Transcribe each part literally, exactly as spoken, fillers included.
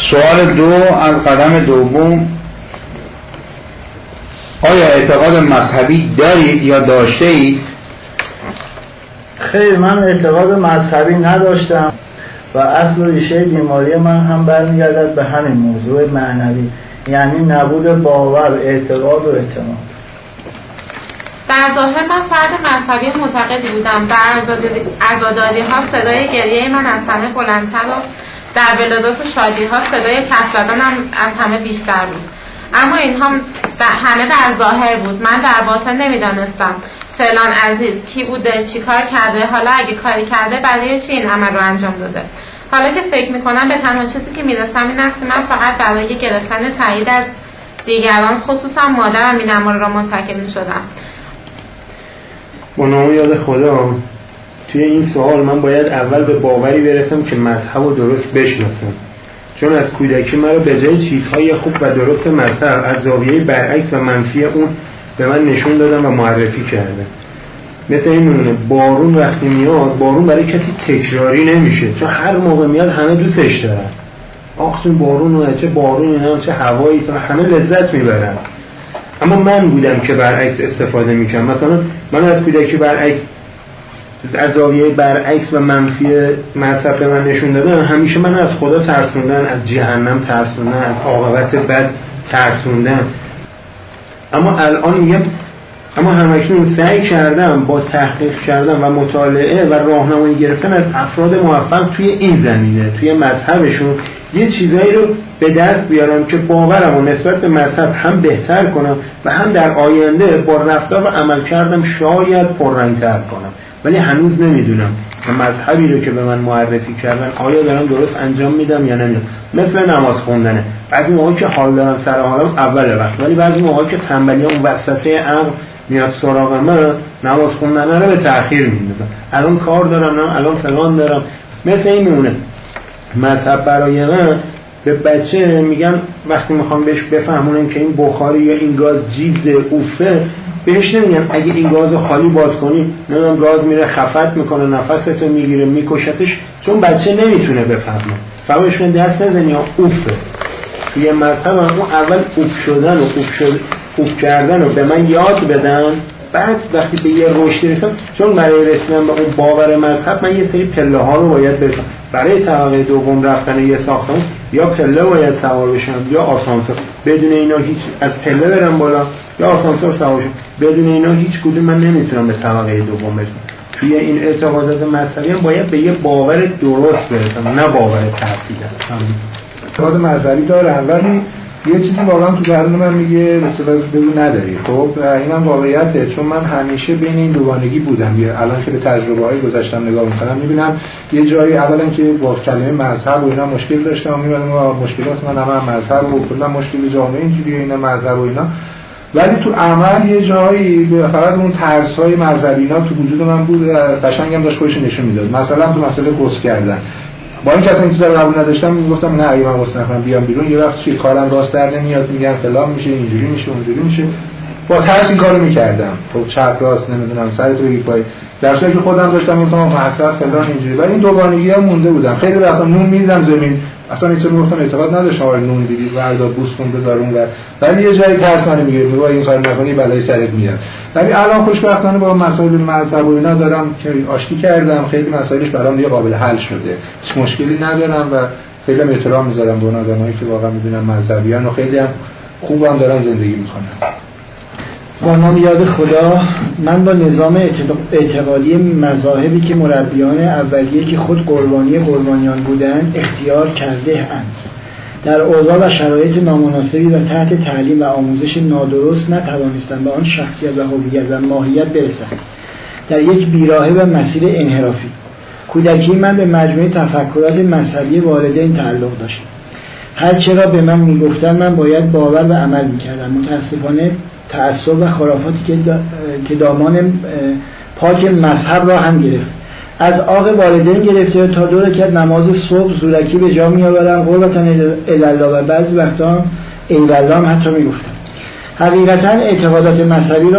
سوال دو از قدم دوم: آیا اعتقاد مذهبی دارید یا داشته اید؟ خیر، من اعتقاد مذهبی نداشتم و اصل ریشه بیماری من هم برمیگردد به همین موضوع معنوی، یعنی نبود باور، اعتقاد و اعتماد. در ظاهر من فرد مذهبی معتقدی بودم. در عزاداری ها صدای گریه من از همه بلندتر و در ولادت و شادی ها صدای کف زدنم از همه بیشتر بود. اما اینها همه در ظاهر بود. من در باطن نمیدانستم فلان عزیز کی بوده، چی کار کرده، حالا اگه کاری کرده برای چی این عمل رو انجام داده. حالا که فکر میکنم به تنها چیزی که میرسم این است که من فقط برای گرفتن تایید از دیگران، خصوصا مادرم، این عمل را مرتکب میشدم. با نام یاد خدا، توی این سوال من باید اول به باوری برسم که مذهب رو درست بشناسم، چون از کودکی من رو به جای چیزهای خوب و درست مذهب از زاویه برعکس و منفی اون به من نشون دادن و معرفی کردن. مثل این نمونه بارون وقتی میاد، بارون برای کسی تکراری نمیشه، چون هر موقع میاد همه دوستش دارن. آخسون بارون و چه بارون هم چه هوایی، همه لذت میبرن. اما من بودم که برعکس استفاده میکنم. مثلا من از کودکی برعکس از زاویه برعکس و منفی مذهب به من نشون دادن. همیشه من از خدا ترسوندن، از جهنم ترسوندن، از عاقبت بد ترسوندن. اما الان میگم اما همکنون سعی کردم با تحقیق کردن و مطالعه و راهنمایی گرفتن از افراد موفق توی این زمینه، توی مذهبشون، یه چیزایی رو به دست بیارم که باورم و نسبت به مذهب هم بهتر کنم و هم در آینده با رفتار و عمل کردم شاید پررنگ‌تر کنم. ولی هنوز نمیدونم که مذهبی رو که به من معرفی کردن آیا دارم درست انجام میدم یا نمیدم. مثل نماز خوندنه، بعضی موقعی که حال دارم سر حالم اول وقت، ولی بعضی موقعی که تنبلی اون وسوسه عقل میاد سراغ من، نماز خوندن رو به تأخیر میندازم. الان کار دارم، نه الان فلان دارم. مثل این میمونه. مذهب برای من به بچه میگن وقتی میخوام بهش بفهمونم که این بخاری یا این گاز جیزه اوفه، بهش نمیگن اگه این گازو خالی باز کنی نمیدونم گاز میره خفت میکنه، نفستو میگیره، میکشتش، چون بچه نمیتونه بفهمه. فهمشون دست نزنی یا اوفه. یه مذهب اون اول اوف شدن و اوف شد اوف کردن رو به من یاد بدن، بعد وقتی به یه رشد رسیدم، چون برای رسیدن به اون باور مذهب من یه سری پله ها رو باید برسم. برای طبقه دوم رفتن یه ساختمان یا پله باید سوار بشم یا آسانسور. بدون اینا هیچ، از پله برم بالا یا آسانسور سوار بشم، بدون اینا هیچ کدوم من نمیتونم به طبقه دوم برسم. توی این اعتقادات مذهبی هم باید به یه باور درست برسم، نه باور تحصیل. اعتقاد مذهبی داره، ولی یه چیزی واقعا تو درون من میگه مثلا بگو نداری. خب اینم واقعیته، چون من همیشه بین این دوگانگی بودم. الان که به تجربه های گذشتم نگاه میکنم میبینم یه جایی اولا که با کلمه مذهب و اینا مشکل داشتم، میبینم مشکلات من هم مذهب و کلا مشکل جامعه اینجوریه، اینا مذهب و اینا، ولی تو عمل یه جایی فقط اون ترس‌های مذهبی اینا تو وجود من بود، قشنگم داشت خودش نشون میداد. مثلا تو مسئله قص کردن، با این که اصلا این چیزا رو قبول نداشتم، میگفتم نه اگه من قص نکنم بیام بیرون یه وقت چی کارم راست در نمیاد، میگن فلان میشه، اینجوری میشه، اونجوری میشه. با ترس این کارو میکردم. خب چپ راست نمیدونم سرت رو بگی پای، در صورتی که خودم داشتم میگفتم مذهب فلان اینجوری، ولی این دوگانگی‌ها مونده بودم. خیلی وقتا نون میدیدم زمین، اصلا هیچ میگفتم اعتقاد نداشتم آره نون دیدی وردا بوس کن بذار اون ور، ولی یه جایی ترس منو میگیره، میگه این کار نکنی بلای سرت میاد. ولی الان خوشبختانه با مسائل مذهب و اینا دارم که آشتی کردم، خیلی مسائلش برام دیگه قابل حل شده، هیچ مشکلی ندارم و خیلی احترام میذارم به اون آدمایی که واقعا میدونن مذهبیان و خیلی هم خوبم دارن زندگی میکنن. با نام یاد خدا، من با نظام اعتقادی مذاهبی که مربیان اولیه که خود قربانی قربانیان بودند اختیار کرده اند، در اوضاع و شرایط نامناسبی و تحت تعلیم و آموزش نادرست نتوانستند به آن شخصیت و هویت و ماهیت برسند، در یک بیراهه و مسیر انحرافی. کودکی من به مجموعه تفکرات مذهبی والدین تعلق داشت. هر چرا به من میگفتن من باید باور و عمل میکردم. متاسفانه تعصب و خرافاتی که که دامان پاک مذهب را هم گرفت، از عاق والدین گرفته تا دو رکعت نماز صبح زورکی به جا میآورن، قربتا الله، و بعضی وقتا ایوالله هم حتی میگفتن. حقیقتا اعتقادات مذهبی را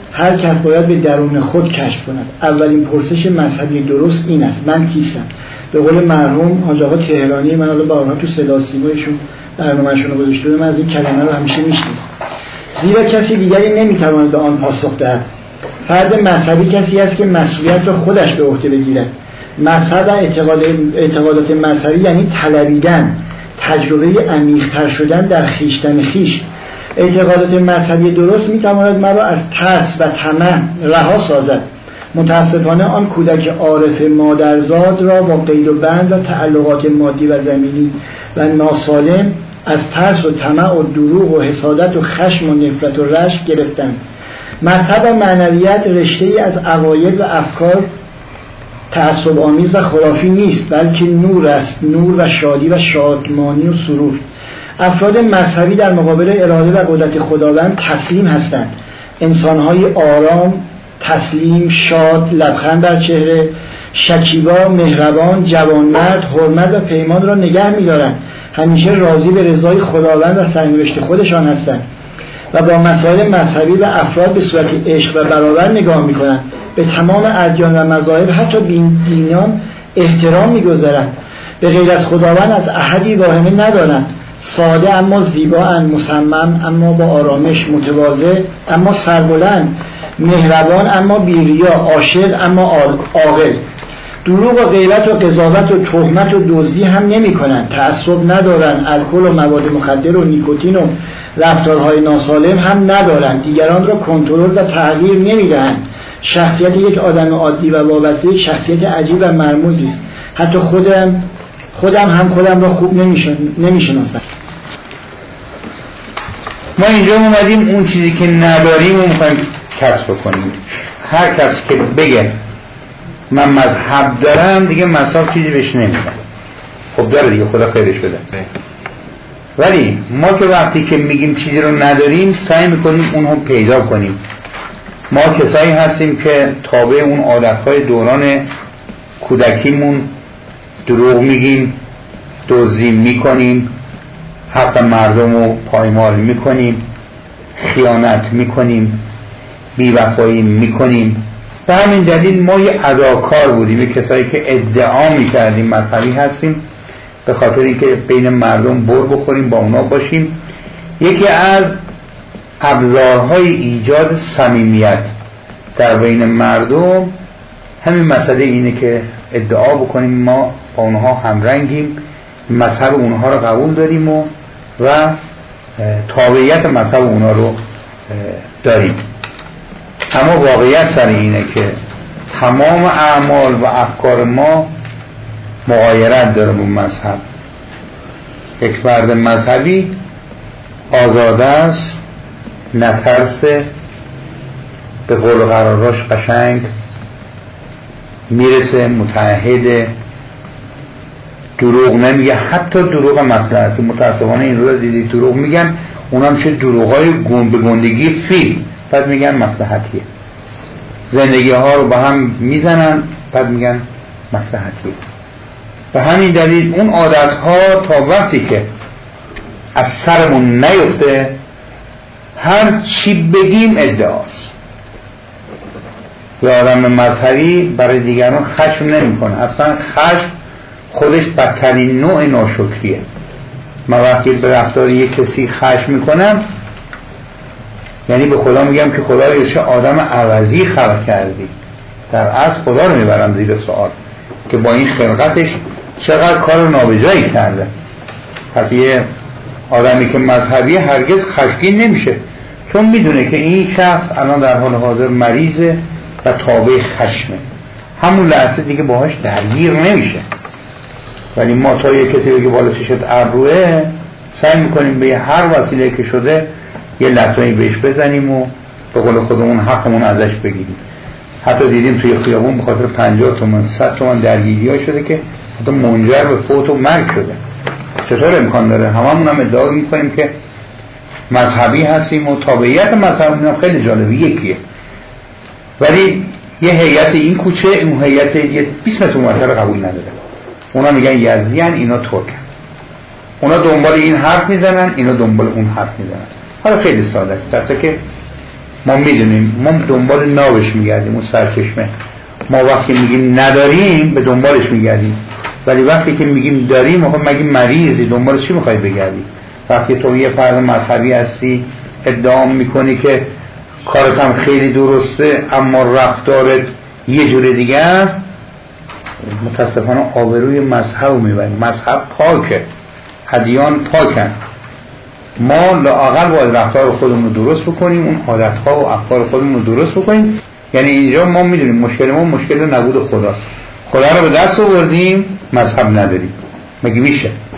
هر کس باید به درون خود کشف کند. اولین پرسش مذهبی درست این است: من کیستم؟ به قول مرحوم حاج آقا تهرانی، من حالا با اونها تو صدا سیمایشون برنامه‌شون رو گذاشته بودم، من از این کلمه رو همیشه میشنیدم. زیرا کسی دیگری نمیتواند به آن پاسخ دهد. فرد مذهبی کسی است که مسئولیت را خودش به عهده بگیرد. مذهب و اعتقاد اعتقادات مذهبی یعنی طلبیدن، تجربه عمیق‌تر شدن در خویشتن خویش. اعتقادات مذهبی درست میتواند مرا از ترس و طمع رها سازد. متاسفانه آن کودک عارف مادرزاد را با قید و بند و تعلقات مادی و زمینی و ناسالم از ترس و طمع و دروغ و حسادت و خشم و نفرت و رشک گرفتند. مذهب و معنویت رشته‌ای از عقاید و افکار تعصب آمیز و خرافی نیست، بلکه نور است، نور و شادی و شادمانی و سرور. افراد مذهبی در مقابل اراده و قدرت خداوند تسلیم هستند. انسان‌های آرام، تسلیم، شاد، لبخند بر چهره، شکیبا، مهربان، جوانمرد، حرمت و پیمان را نگه می‌دارند. همیشه راضی به رضای خداوند و سرنوشت خودشان هستند و با مسائل مذهبی و افراد به صورت عشق و برابر نگاه می‌کنند. به تمام ادیان و مذاهب حتی دینیان احترام می‌گذارند. به غیر از خداوند از احدی واهمه ندارند. ساده اما زیبااند، مصمم اما با آرامش، متواضع اما سربلند، مهربان اما بی‌ریا، عاشق اما عاقل. دروغ و غیبت و قضاوت و تهمت و دزدی هم نمی‌کنند. تعصب ندارند. الکل و مواد مخدر و نیکوتین و رفتارهای ناسالم هم ندارند. دیگران را کنترل و تغییر نمی‌دهند. شخصیت یک آدم عادی و وابسته یک شخصیت عجیب و مرموزی است. حتی خودم خودم هم خودم را خوب نمی‌شناسم. ما اینجا اومدیم اون چیزی که نداریم رو می‌خوایم کسب کنیم. هر کس که بگه من مذهب دارم دیگه مذهب چیزی بهش نمیدن. خب داره دیگه، خدا خیرش بده. ولی ما که وقتی که میگیم چیزی رو نداریم سعی میکنیم اونو پیدا کنیم. ما کسایی هستیم که تابع اون عادتهای دوران کودکیمون دروغ میگیم، دزدی میکنیم، حق مردم رو پایمال میکنیم، خیانت میکنیم، بیوفایی میکنیم. به همین دلیل ما یه اداکار بودیم، یه کسایی که ادعا میکردیم مذهبی هستیم به خاطر اینکه بین مردم بر بخوریم، با اونا باشیم. یکی از ابزارهای ایجاد صمیمیت در بین مردم همین مسئله اینه که ادعا بکنیم ما با اونها همرنگیم، مذهب اونها رو قبول داریم و و تابعیت مذهب اونها رو داریم. اما واقعیت سر اینه که تمام اعمال و افکار ما مغایرت داره با مذهب. یک فرد مذهبی آزاده است، نترسه، به قول و قراراش قشنگ میرسه، متعهده، دروغ نمیگه، حتی دروغ مصلحتی. متاسفانه این رو دیدید دروغ میگن، اونم چه دروغای گون به گندگی فیلم، بعد میگن مصلحتیه. زندگی ها رو با هم میزنن بعد میگن مصلحتیه. به همین دلیل اون عادت ها تا وقتی که از سرمون نیفته هر چی بگیم ادعاست. یه آدم مذهبی برای دیگران خشم نمی کنه. اصلا خشم خودش بدترین نوع ناشکریه. من وقتی به رفتار یک کسی خشم میکنم یعنی به خدا میگم که خدا چه آدم عوضی خلق کردی. در اصل خدا رو میبرم زیر سوال که با این خلقتش چقدر کار نابجایی کرده. پس یه آدمی که مذهبی هرگز خشمگین نمیشه، چون میدونه که این شخص الان در حال حاضر مریضه و تابع خشمه، همون لحظه دیگه باهاش درگیر نمیشه. ولی ما تا یه کسی بگه بالا چشت ابروه سعی میکنیم به هر وسیله که شده یه لطمه‌ای بهش بزنیم و به قول خودمون حقمون ازش بگیریم. حتی دیدیم توی خیابون به خاطر پنجاه تومن صد تومن درگیری‌ها شده که حتی منجر به فوت و مرگ شده. چطور امکان داره؟ هممون هم ادعا میکنیم که مذهبی هستیم و تابعیت مذهبمون هم خیلی جالبه یکیه، ولی یه هیئت این کوچه اون هیئت یه بیست متر اونورتر قبول نداره. اونا میگن یزدیان، اینا ترکن. اونا دنبال این حرف میزنن، اینا دنبال اون حرف میزنن. حالا خیلی ساده، درسته که ما میدونیم، ما دنبال نابش میگردیم، اون سرچشمه. ما وقتی میگیم نداریم به دنبالش میگردیم، ولی وقتی که میگیم داریم آخه مگه مریضی دنبال چی میخوای بگردی؟ وقتی تو یه فرد مذهبی هستی ادعا میکنی که کارت هم خیلی درسته اما رفتارت یه جور دیگه است، متاسفانه آبروی مذهب رو میبریم. مذهب پاکه، ادیان پاکن، ما لااقل باید رفتار خودمون رو درست بکنیم، اون عادتها و افکار خودمون رو درست بکنیم. یعنی اینجا ما میدونیم مشکل ما مشکل نبود خداست، خدا رو به دست آوردیم، مذهب نداریم. مگه میشه؟